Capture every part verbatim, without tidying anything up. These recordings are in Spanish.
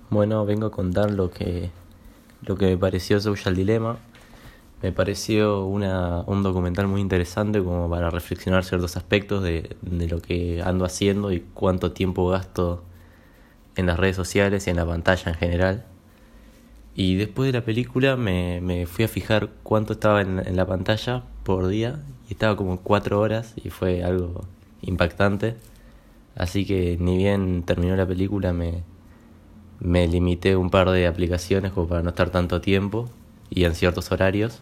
Bueno, vengo a contar lo que, lo que me pareció Social Dilemma. Me pareció una, un documental muy interesante como para reflexionar ciertos aspectos de, de lo que ando haciendo y cuánto tiempo gasto en las redes sociales y en la pantalla en general. Y después de la película me, me fui a fijar cuánto estaba en, en la pantalla por día y estaba como cuatro horas y fue algo impactante. Así que ni bien terminó la película me, me limité a un par de aplicaciones como para no estar tanto tiempo y en ciertos horarios.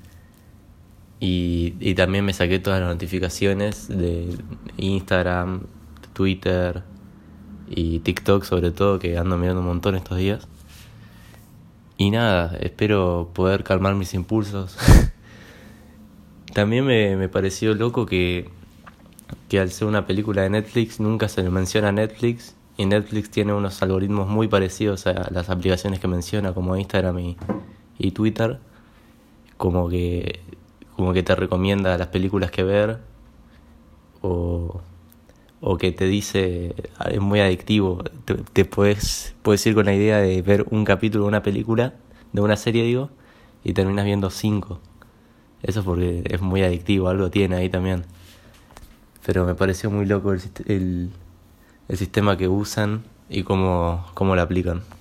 Y, y también me saqué todas las notificaciones de Instagram, Twitter y TikTok sobre todo, que ando mirando un montón estos días. Y nada, espero poder calmar mis impulsos. También me, me pareció loco que, que al ser una película de Netflix nunca se le menciona a Netflix. Y Netflix tiene unos algoritmos muy parecidos a las aplicaciones que menciona, como Instagram y, y Twitter. Como que, como que te recomienda las películas que ver. O, o que te dice, es muy adictivo. Te, te puedes, puedes ir con la idea de ver un capítulo de una película, de una serie digo, y terminas viendo cinco. Eso es porque es muy adictivo, algo tiene ahí también. Pero me pareció muy loco el, el, el sistema que usan y cómo, cómo lo aplican.